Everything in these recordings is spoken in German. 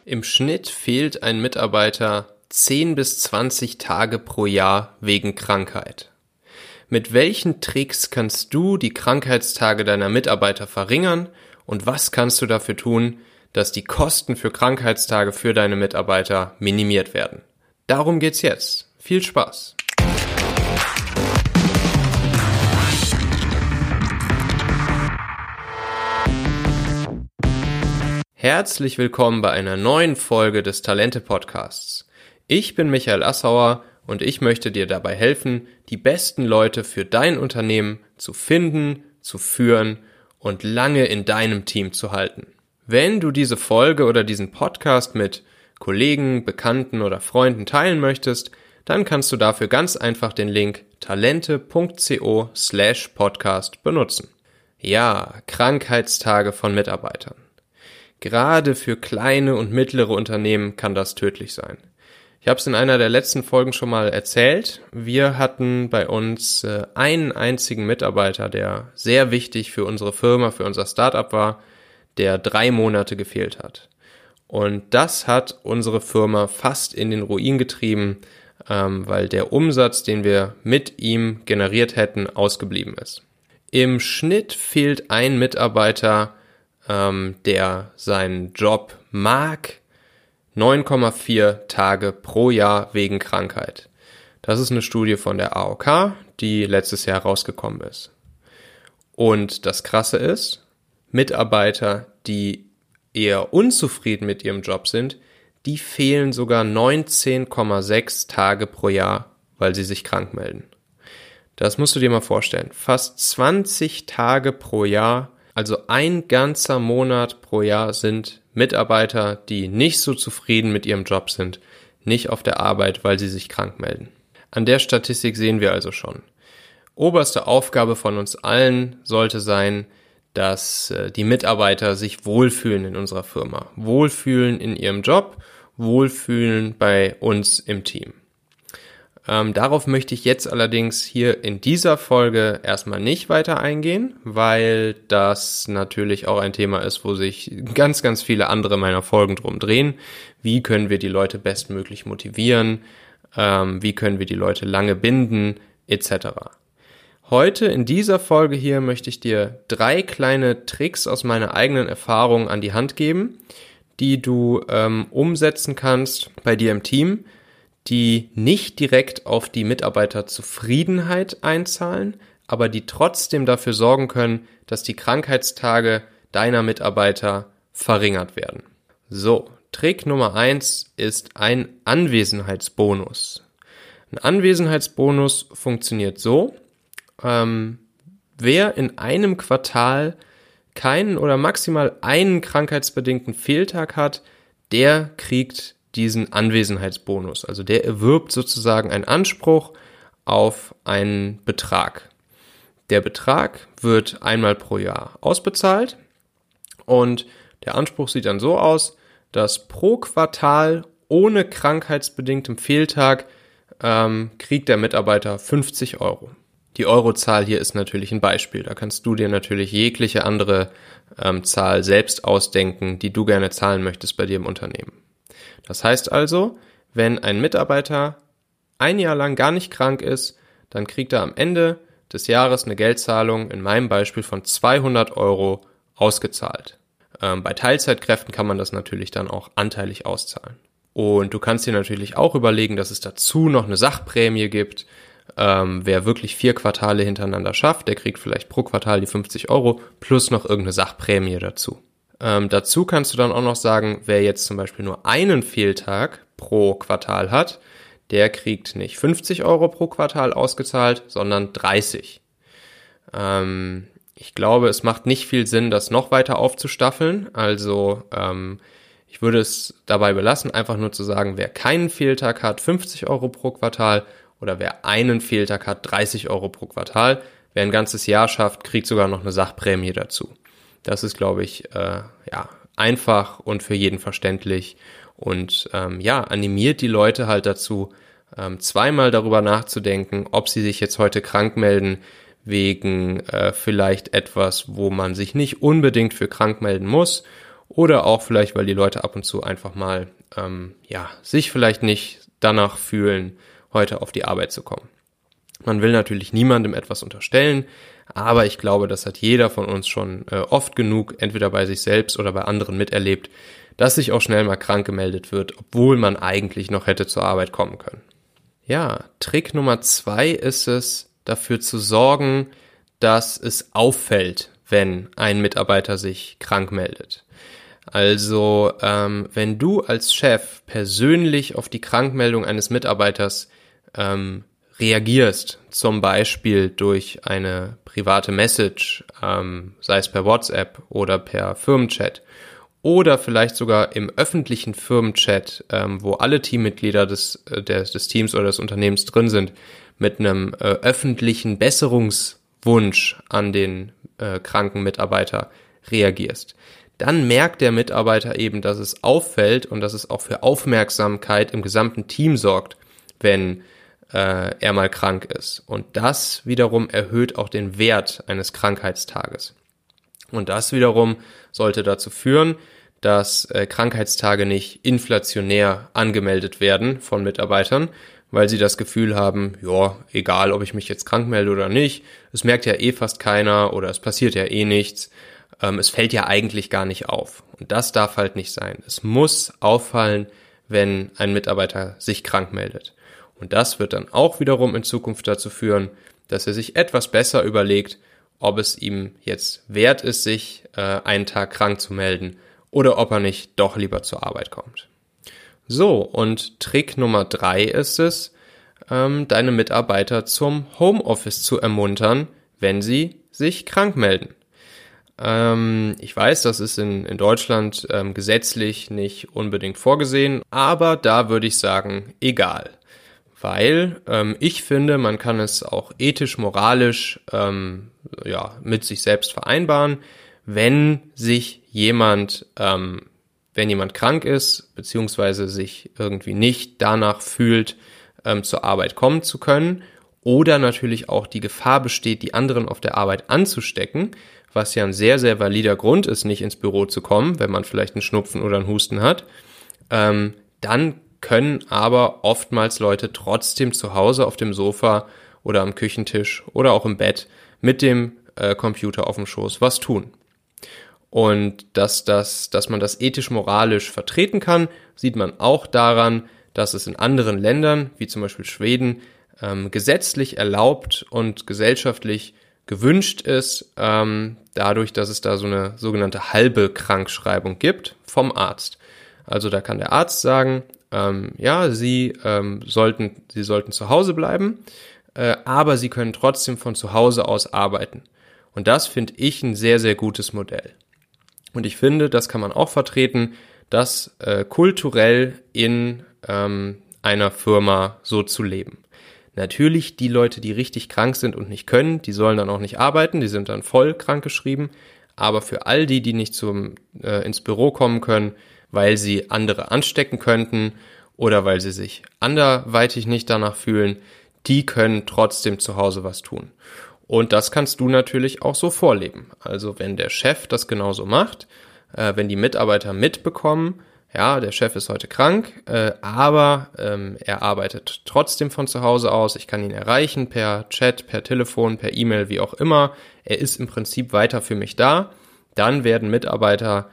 Im Schnitt fehlt ein Mitarbeiter 10 bis 20 Tage pro Jahr wegen Krankheit. Mit welchen Tricks kannst du die Krankheitstage deiner Mitarbeiter verringern und was kannst du dafür tun, dass die Kosten für Krankheitstage für deine Mitarbeiter minimiert werden? Darum geht's jetzt. Viel Spaß! Herzlich willkommen bei einer neuen Folge des Talente-Podcasts. Ich bin Michael Assauer und ich möchte dir dabei helfen, die besten Leute für dein Unternehmen zu finden, zu führen und lange in deinem Team zu halten. Wenn du diese Folge oder diesen Podcast mit Kollegen, Bekannten oder Freunden teilen möchtest, dann kannst du dafür ganz einfach den Link talente.co/podcast benutzen. Ja, Krankheitstage von Mitarbeitern. Gerade für kleine und mittlere Unternehmen kann das tödlich sein. Ich habe es in einer der letzten Folgen schon mal erzählt. Wir hatten bei uns einen einzigen Mitarbeiter, der sehr wichtig für unsere Firma, für unser Startup war, der 3 Monate gefehlt hat. Und das hat unsere Firma fast in den Ruin getrieben, weil der Umsatz, den wir mit ihm generiert hätten, ausgeblieben ist. Im Schnitt fehlt ein Mitarbeiter, der seinen Job mag, 9,4 Tage pro Jahr wegen Krankheit. Das ist eine Studie von der AOK, die letztes Jahr rausgekommen ist. Und das Krasse ist, Mitarbeiter, die eher unzufrieden mit ihrem Job sind, die fehlen sogar 19,6 Tage pro Jahr, weil sie sich krank melden. Das musst du dir mal vorstellen. Fast 20 Tage pro Jahr, also ein ganzer Monat pro Jahr sind Mitarbeiter, die nicht so zufrieden mit ihrem Job sind, nicht auf der Arbeit, weil sie sich krank melden. An der Statistik sehen wir also schon. Oberste Aufgabe von uns allen sollte sein, dass die Mitarbeiter sich wohlfühlen in unserer Firma, wohlfühlen in ihrem Job, wohlfühlen bei uns im Team. Darauf möchte ich jetzt allerdings hier in dieser Folge erstmal nicht weiter eingehen, weil das natürlich auch ein Thema ist, wo sich ganz, ganz viele andere meiner Folgen drum drehen. Wie können wir die Leute bestmöglich motivieren? Wie können wir die Leute lange binden? Etc. Heute in dieser Folge hier möchte ich dir 3 kleine Tricks aus meiner eigenen Erfahrung an die Hand geben, die du umsetzen kannst bei dir im Team, die nicht direkt auf die Mitarbeiterzufriedenheit einzahlen, aber die trotzdem dafür sorgen können, dass die Krankheitstage deiner Mitarbeiter verringert werden. So, Trick Nummer 1 ist ein Anwesenheitsbonus. Ein Anwesenheitsbonus funktioniert so, wer in einem Quartal keinen oder maximal einen krankheitsbedingten Fehltag hat, der kriegt diesen Anwesenheitsbonus. Also der erwirbt sozusagen einen Anspruch auf einen Betrag. Der Betrag wird einmal pro Jahr ausbezahlt und der Anspruch sieht dann so aus, dass pro Quartal ohne krankheitsbedingtem Fehltag kriegt der Mitarbeiter 50 Euro. Die Eurozahl hier ist natürlich ein Beispiel. Da kannst du dir natürlich jegliche andere Zahl selbst ausdenken, die du gerne zahlen möchtest bei dir im Unternehmen. Das heißt also, wenn ein Mitarbeiter ein Jahr lang gar nicht krank ist, dann kriegt er am Ende des Jahres eine Geldzahlung, in meinem Beispiel von 200 Euro ausgezahlt. Bei Teilzeitkräften kann man das natürlich dann auch anteilig auszahlen. Und du kannst dir natürlich auch überlegen, dass es dazu noch eine Sachprämie gibt. Wer wirklich 4 Quartale hintereinander schafft, der kriegt vielleicht pro Quartal die 50 Euro plus noch irgendeine Sachprämie dazu. Dazu kannst du dann auch noch sagen, wer jetzt zum Beispiel nur einen Fehltag pro Quartal hat, der kriegt nicht 50 Euro pro Quartal ausgezahlt, sondern 30. Ich glaube, es macht nicht viel Sinn, das noch weiter aufzustaffeln. Also ich würde es dabei belassen, einfach nur zu sagen, wer keinen Fehltag hat, 50 Euro pro Quartal oder wer einen Fehltag hat, 30 Euro pro Quartal. Wer ein ganzes Jahr schafft, kriegt sogar noch eine Sachprämie dazu. Das ist, glaube ich, einfach und für jeden verständlich und animiert die Leute halt dazu, zweimal darüber nachzudenken, ob sie sich jetzt heute krank melden wegen vielleicht etwas, wo man sich nicht unbedingt für krank melden muss oder auch vielleicht, weil die Leute ab und zu einfach mal sich vielleicht nicht danach fühlen, heute auf die Arbeit zu kommen. Man will natürlich niemandem etwas unterstellen, aber ich glaube, das hat jeder von uns schon oft genug, entweder bei sich selbst oder bei anderen miterlebt, dass sich auch schnell mal krank gemeldet wird, obwohl man eigentlich noch hätte zur Arbeit kommen können. Ja, Trick Nummer 2 ist es, dafür zu sorgen, dass es auffällt, wenn ein Mitarbeiter sich krank meldet. Also, wenn du als Chef persönlich auf die Krankmeldung eines Mitarbeiters reagierst, zum Beispiel durch eine private Message, sei es per WhatsApp oder per Firmenchat oder vielleicht sogar im öffentlichen Firmenchat, wo alle Teammitglieder des Teams oder des Unternehmens drin sind, mit einem öffentlichen Besserungswunsch an den kranken Mitarbeiter reagierst, dann merkt der Mitarbeiter eben, dass es auffällt und dass es auch für Aufmerksamkeit im gesamten Team sorgt, wenn er mal krank ist. Und das wiederum erhöht auch den Wert eines Krankheitstages. Und das wiederum sollte dazu führen, dass Krankheitstage nicht inflationär angemeldet werden von Mitarbeitern, weil sie das Gefühl haben, ja, egal, ob ich mich jetzt krank melde oder nicht, es merkt ja eh fast keiner oder es passiert ja eh nichts, es fällt ja eigentlich gar nicht auf. Und das darf halt nicht sein. Es muss auffallen, wenn ein Mitarbeiter sich krank meldet. Und das wird dann auch wiederum in Zukunft dazu führen, dass er sich etwas besser überlegt, ob es ihm jetzt wert ist, sich einen Tag krank zu melden oder ob er nicht doch lieber zur Arbeit kommt. So, und Trick Nummer 3 ist es, deine Mitarbeiter zum Homeoffice zu ermuntern, wenn sie sich krank melden. Ich weiß, das ist in Deutschland gesetzlich nicht unbedingt vorgesehen, aber da würde ich sagen, egal. Weil ich finde, man kann es auch ethisch, moralisch mit sich selbst vereinbaren, wenn jemand krank ist, beziehungsweise sich irgendwie nicht danach fühlt, zur Arbeit kommen zu können, oder natürlich auch die Gefahr besteht, die anderen auf der Arbeit anzustecken, was ja ein sehr, sehr valider Grund ist, nicht ins Büro zu kommen, wenn man vielleicht einen Schnupfen oder einen Husten hat, dann können aber oftmals Leute trotzdem zu Hause auf dem Sofa oder am Küchentisch oder auch im Bett mit dem Computer auf dem Schoß was tun. Und dass man das ethisch-moralisch vertreten kann, sieht man auch daran, dass es in anderen Ländern, wie zum Beispiel Schweden, gesetzlich erlaubt und gesellschaftlich gewünscht ist, dadurch, dass es da so eine sogenannte halbe Krankschreibung gibt vom Arzt. Also da kann der Arzt sagen, Sie sollten zu Hause bleiben, aber Sie können trotzdem von zu Hause aus arbeiten. Und das finde ich ein sehr, sehr gutes Modell. Und ich finde, das kann man auch vertreten, das kulturell in einer Firma so zu leben. Natürlich, die Leute, die richtig krank sind und nicht können, die sollen dann auch nicht arbeiten, die sind dann voll krankgeschrieben. Aber für all die nicht ins Büro kommen können, weil sie andere anstecken könnten oder weil sie sich anderweitig nicht danach fühlen, die können trotzdem zu Hause was tun. Und das kannst du natürlich auch so vorleben. Also wenn der Chef das genauso macht, wenn die Mitarbeiter mitbekommen, ja, der Chef ist heute krank, aber er arbeitet trotzdem von zu Hause aus, ich kann ihn erreichen per Chat, per Telefon, per E-Mail, wie auch immer, er ist im Prinzip weiter für mich da, dann werden Mitarbeiter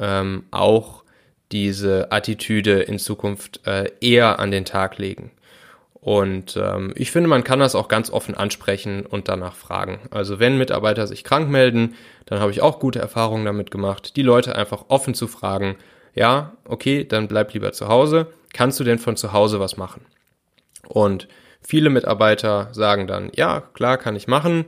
auch diese Attitüde in Zukunft eher an den Tag legen. Und ich finde, man kann das auch ganz offen ansprechen und danach fragen. Also wenn Mitarbeiter sich krank melden, dann habe ich auch gute Erfahrungen damit gemacht, die Leute einfach offen zu fragen, ja, okay, dann bleib lieber zu Hause, kannst du denn von zu Hause was machen? Und viele Mitarbeiter sagen dann, ja, klar, kann ich machen,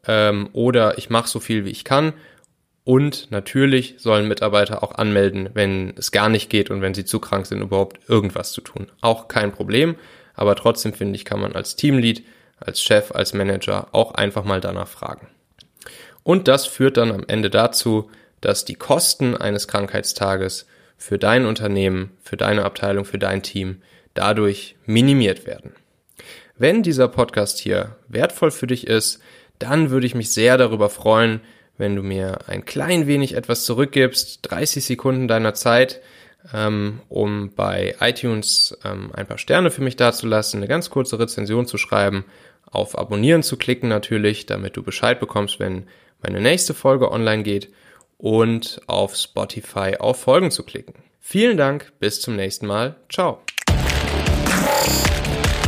oder ich mache so viel, wie ich kann. Und natürlich sollen Mitarbeiter auch anmelden, wenn es gar nicht geht und wenn sie zu krank sind, überhaupt irgendwas zu tun. Auch kein Problem, aber trotzdem finde ich, kann man als Teamlead, als Chef, als Manager auch einfach mal danach fragen. Und das führt dann am Ende dazu, dass die Kosten eines Krankheitstages für dein Unternehmen, für deine Abteilung, für dein Team dadurch minimiert werden. Wenn dieser Podcast hier wertvoll für dich ist, dann würde ich mich sehr darüber freuen, wenn du mir ein klein wenig etwas zurückgibst, 30 Sekunden deiner Zeit, um bei iTunes ein paar Sterne für mich dazulassen, eine ganz kurze Rezension zu schreiben, auf Abonnieren zu klicken natürlich, damit du Bescheid bekommst, wenn meine nächste Folge online geht, und auf Spotify auf Folgen zu klicken. Vielen Dank, bis zum nächsten Mal. Ciao.